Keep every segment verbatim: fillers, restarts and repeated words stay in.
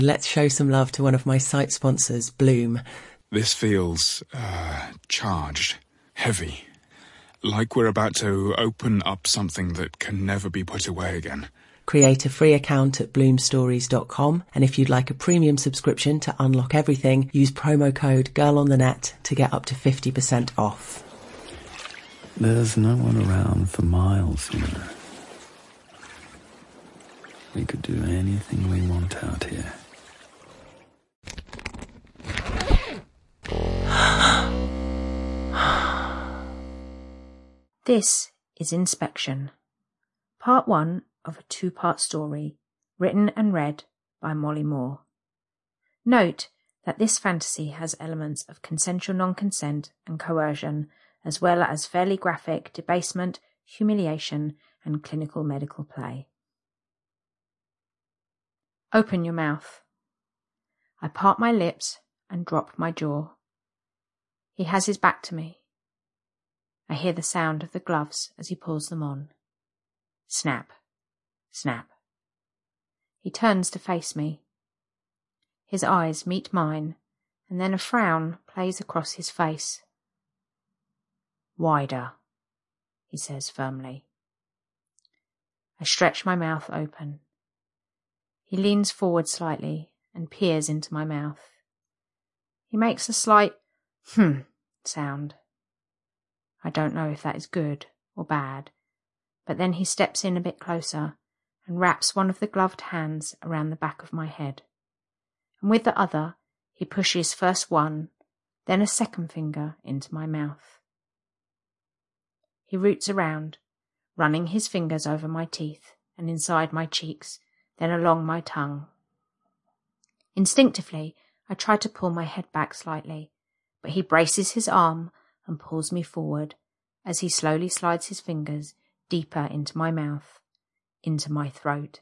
Let's show some love to one of my site sponsors, Bloom. This feels, uh, charged, heavy. Like we're about to open up something that can never be put away again. Create a free account at bloom stories dot com, and if you'd like a premium subscription to unlock everything, use promo code GIRLONTHENET to get up to fifty percent off. There's no one around for miles, you know. We could do anything we want out here. This is Inspection, part one of a two-part story, written and read by Molly Moore. Note that this fantasy has elements of consensual non-consent and coercion, as well as fairly graphic debasement, humiliation, and clinical medical play. Open your mouth. I part my lips and drop my jaw. He has his back to me. I hear the sound of the gloves as he pulls them on. Snap, snap. He turns to face me. His eyes meet mine, and then a frown plays across his face. Wider, he says firmly. I stretch my mouth open. He leans forward slightly and peers into my mouth. He makes a slight hmm sound. I don't know if that is good or bad, but then he steps in a bit closer and wraps one of the gloved hands around the back of my head. And with the other, he pushes first one, then a second finger into my mouth. He roots around, running his fingers over my teeth and inside my cheeks, then along my tongue. Instinctively, I try to pull my head back slightly, but he braces his arm and pulls me forward as he slowly slides his fingers deeper into my mouth, into my throat.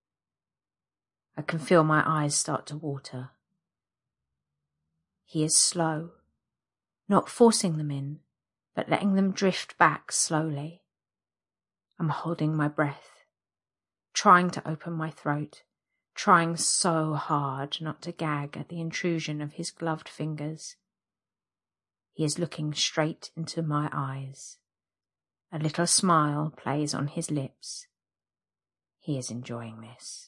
I can feel my eyes start to water. He is slow, not forcing them in, but letting them drift back slowly. I'm holding my breath, trying to open my throat, trying so hard not to gag at the intrusion of his gloved fingers. He is looking straight into my eyes. A little smile plays on his lips. He is enjoying this.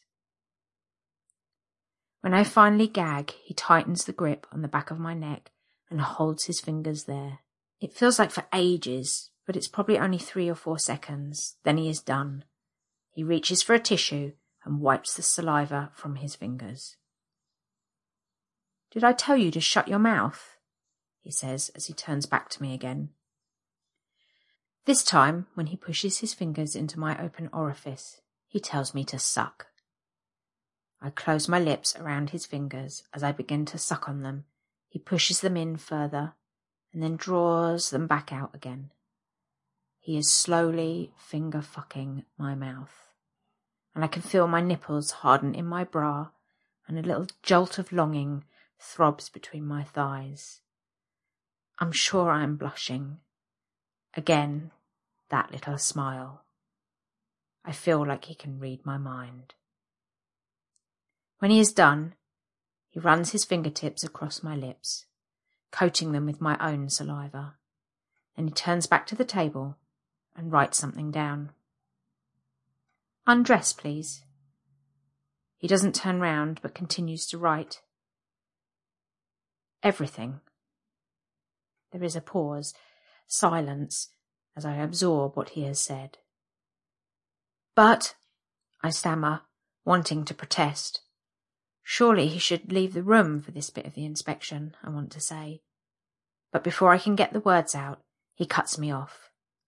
When I finally gag, he tightens the grip on the back of my neck and holds his fingers there. It feels like for ages, but it's probably only three or four seconds. Then he is done. He reaches for a tissue and wipes the saliva from his fingers. Did I tell you to shut your mouth? He says as he turns back to me again. This time, when he pushes his fingers into my open orifice, he tells me to suck. I close my lips around his fingers as I begin to suck on them. He pushes them in further and then draws them back out again. He is slowly finger-fucking my mouth, and I can feel my nipples harden in my bra, and a little jolt of longing throbs between my thighs. I'm sure I am blushing. Again, that little smile. I feel like he can read my mind. When he is done, he runs his fingertips across my lips, coating them with my own saliva. Then he turns back to the table and writes something down. Undress, please. He doesn't turn round but continues to write. Everything. There is a pause, silence, as I absorb what he has said. But, I stammer, wanting to protest. Surely he should leave the room for this bit of the inspection, I want to say. But before I can get the words out, he cuts me off.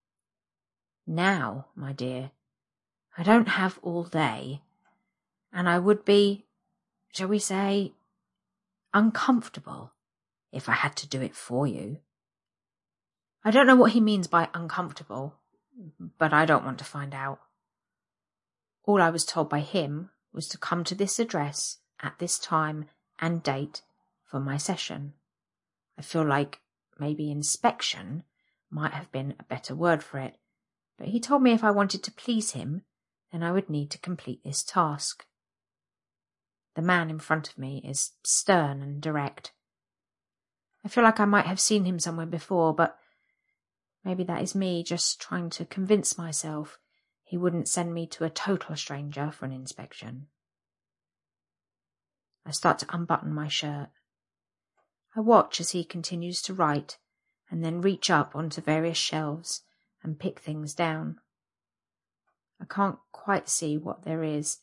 Now, my dear, I don't have all day, and I would be, shall we say, uncomfortable if I had to do it for you. I don't know what he means by uncomfortable, but I don't want to find out. All I was told by him was to come to this address at this time and date for my session. I feel like maybe inspection might have been a better word for it, but he told me if I wanted to please him, then I would need to complete this task. The man in front of me is stern and direct. I feel like I might have seen him somewhere before, but maybe that is me just trying to convince myself he wouldn't send me to a total stranger for an inspection. I start to unbutton my shirt. I watch as he continues to write and then reach up onto various shelves and pick things down. I can't quite see what there is.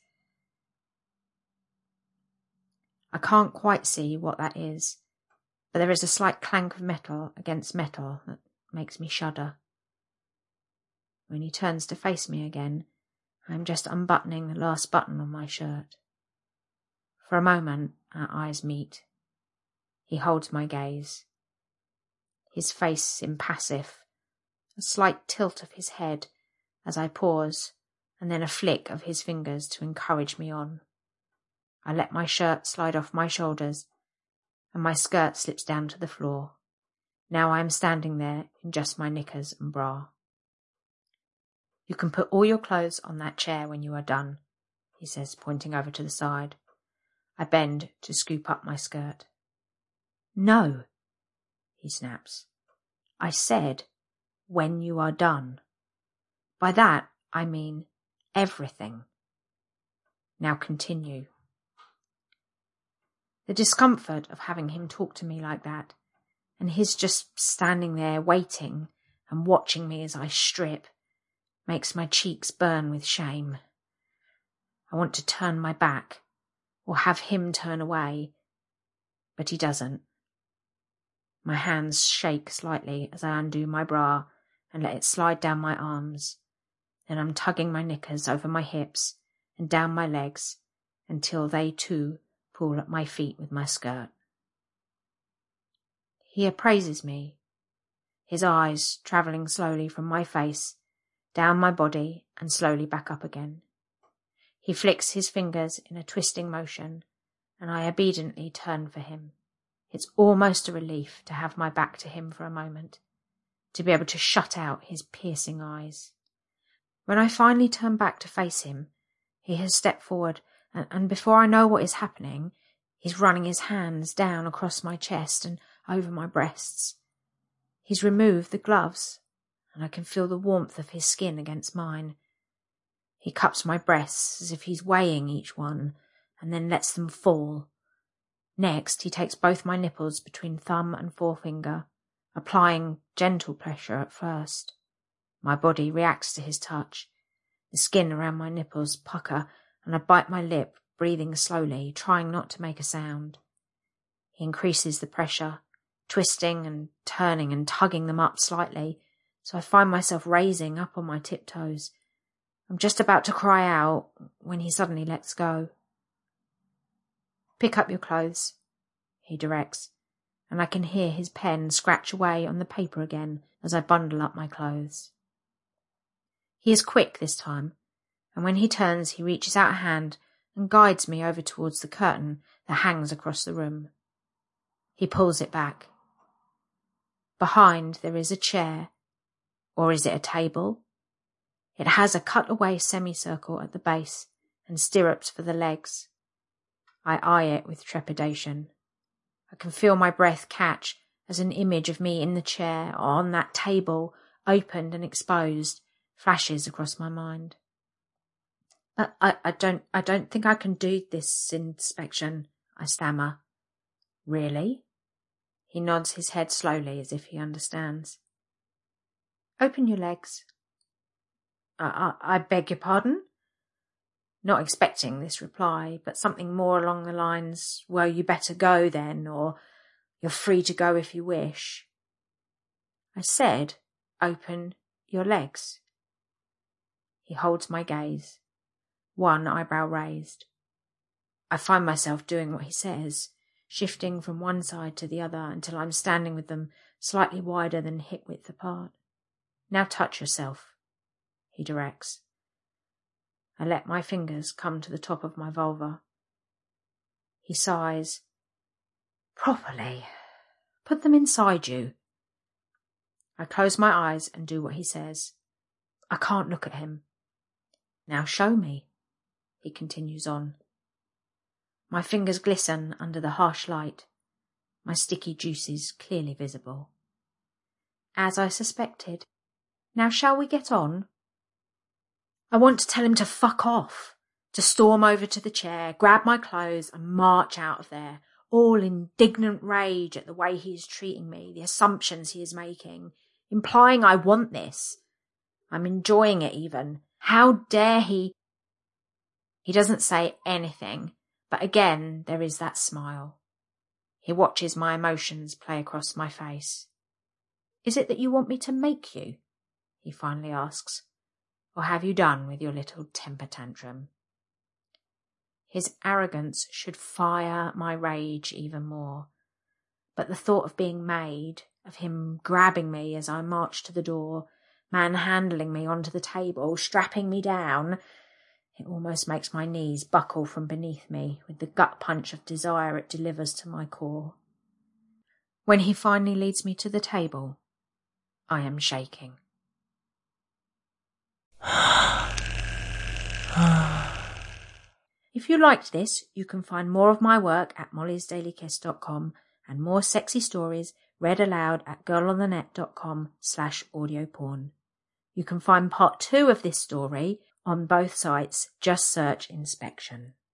I can't quite see what that is, but there is a slight clank of metal against metal that makes me shudder. When he turns to face me again, I am just unbuttoning the last button on my shirt. For a moment, our eyes meet. He holds my gaze. His face impassive, a slight tilt of his head as I pause, and then a flick of his fingers to encourage me on. I let my shirt slide off my shoulders, and my skirt slips down to the floor. Now I am standing there in just my knickers and bra. "You can put all your clothes on that chair when you are done," he says, pointing over to the side. I bend to scoop up my skirt. "No," he snaps. "I said, when you are done. By that, I mean everything. Now continue." The discomfort of having him talk to me like that, and his just standing there waiting and watching me as I strip, makes my cheeks burn with shame. I want to turn my back, or have him turn away, but he doesn't. My hands shake slightly as I undo my bra and let it slide down my arms. Then I'm tugging my knickers over my hips and down my legs until they too pull at my feet with my skirt. He appraises me, his eyes travelling slowly from my face, down my body and slowly back up again. He flicks his fingers in a twisting motion, and I obediently turn for him. It's almost a relief to have my back to him for a moment, to be able to shut out his piercing eyes. When I finally turn back to face him, he has stepped forward, and, and before I know what is happening, he's running his hands down across my chest and over my breasts. He's removed the gloves, and I can feel the warmth of his skin against mine. He cups my breasts as if he's weighing each one, and then lets them fall. Next, he takes both my nipples between thumb and forefinger, applying gentle pressure at first. My body reacts to his touch. The skin around my nipples pucker, and I bite my lip, breathing slowly, trying not to make a sound. He increases the pressure, twisting and turning and tugging them up slightly, so I find myself raising up on my tiptoes. I'm just about to cry out when he suddenly lets go. "Pick up your clothes," he directs, and I can hear his pen scratch away on the paper again as I bundle up my clothes. He is quick this time, and when he turns he reaches out a hand and guides me over towards the curtain that hangs across the room. He pulls it back. Behind there is a chair, or is it a table? It has a cut-away semicircle at the base and stirrups for the legs. I eye it with trepidation. I can feel my breath catch as an image of me in the chair or on that table, opened and exposed, flashes across my mind. But I, I don't I don't think I can do this inspection, I stammer. Really? He nods his head slowly as if he understands. Open your legs. I, I, I beg your pardon? Not expecting this reply, but something more along the lines, well, you better go then, or you're free to go if you wish. I said, open your legs. He holds my gaze, one eyebrow raised. I find myself doing what he says, shifting from one side to the other until I'm standing with them slightly wider than hip width apart. Now touch yourself, he directs. I let my fingers come to the top of my vulva. He sighs. Properly. Put them inside you. I close my eyes and do what he says. I can't look at him. Now show me, he continues on. My fingers glisten under the harsh light, my sticky juices clearly visible. As I suspected. Now shall we get on? I want to tell him to fuck off, to storm over to the chair, grab my clothes and march out of there, all indignant rage at the way he is treating me, the assumptions he is making, implying I want this. I'm enjoying it even. How dare he? He doesn't say anything, but again there is that smile. He watches my emotions play across my face. Is it that you want me to make you? He finally asks. Or have you done with your little temper tantrum? His arrogance should fire my rage even more. But the thought of being made, of him grabbing me as I march to the door, manhandling me onto the table, strapping me down, it almost makes my knees buckle from beneath me with the gut punch of desire it delivers to my core. When he finally leads me to the table, I am shaking. If you liked this, you can find more of my work at mollys daily kiss dot com and more sexy stories read aloud at girlonthenet dot com slash audio porn. You can find part two of this story on both sites. Just search Inspection.